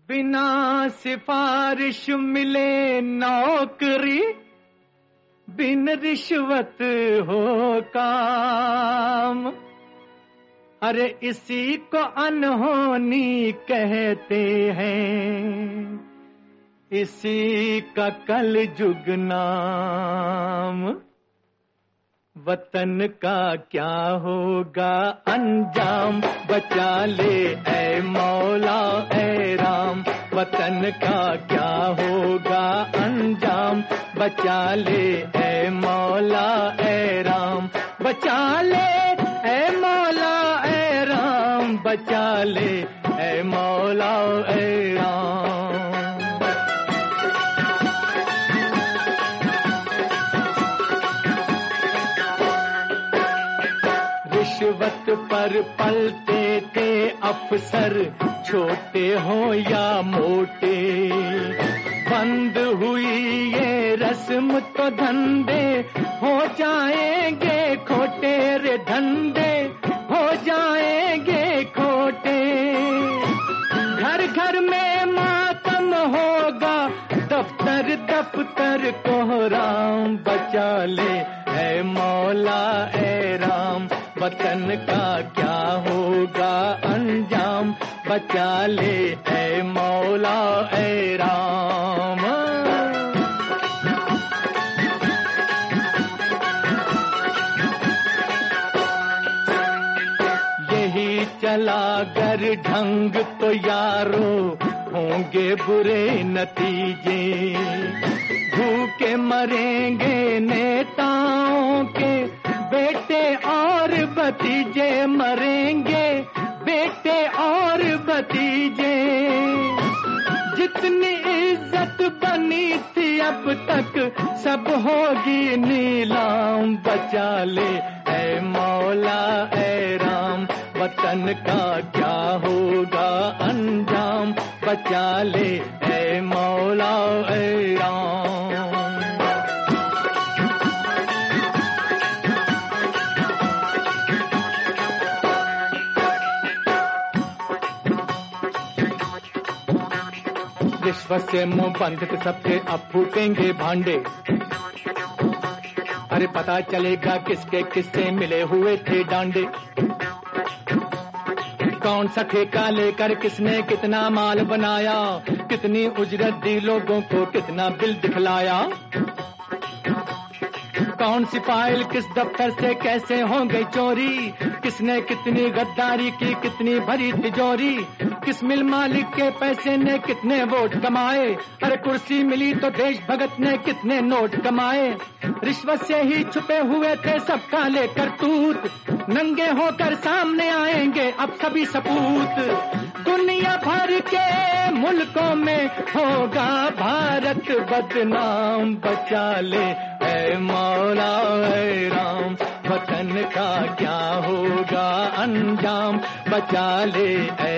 बिना सिफारिश मिले नौकरी, बिन रिश्वत हो काम। अरे इसी को अनहोनी कहते हैं, इसी का कलयुग नाम। वतन का क्या होगा अंजाम, बचा ले ऐ मौला ऐ राम। वतन का क्या होगा अंजाम, बचा ले ऐ मौला ऐ राम। बचा ले ऐ मौला ऐ राम, बचा ले ऐ मौला ऐ राम। रिश्वत पर पलते थे अफसर, छोटे हो या मोटे। बंद हुई ये रस्म तो धंधे हो जाएंगे खोटे रे, धंधे हो जाएंगे खोटे। घर घर में मातम होगा, दफ्तर दफ्तर कोहराम। बचा ले ऐ मौला ऐ राम, वतन का क्या होगा अंजाम। बचा ले ऐ मौला ऐ राम। यही चला गर ढंग तो यारो होंगे बुरे नतीजे। भूखे मरेंगे नेताओं के बेटे और भतीजे, मरेंगे बेटे और भतीजे। जितनी इज्जत बनी थी अब तक सब होगी नीलाम। बचा ले ऐ मौला ऐ राम, वतन का क्या होगा अंजाम। बचा ले ऐ मौला ऐ राम। रिश्वत से मुंह बंद के सबके अब फूटेंगे भांडे। अरे पता चलेगा किसके किससे मिले हुए थे डांडे। कौन सा ठेका लेकर किसने कितना माल बनाया, कितनी उजरत दी लोगों को, कितना बिल दिखलाया। कौन सी फाइल किस दफ्तर से कैसे हो गई चोरी, किसने कितनी गद्दारी की, कितनी भरी तिजोरी। किस मिल मालिक के पैसे ने कितने वोट कमाए, अरे कुर्सी मिली तो देश भगत ने कितने नोट कमाए। रिश्वत से ही छुपे हुए थे सब काले करतूत, नंगे होकर सामने आएंगे अब सभी सपूत। दुनिया भर के मुल्कों में होगा भारत बदनाम। बचा ले ऐ मौला ऐ राम, वतन का क्या होगा अंजाम। बचा ले ऐ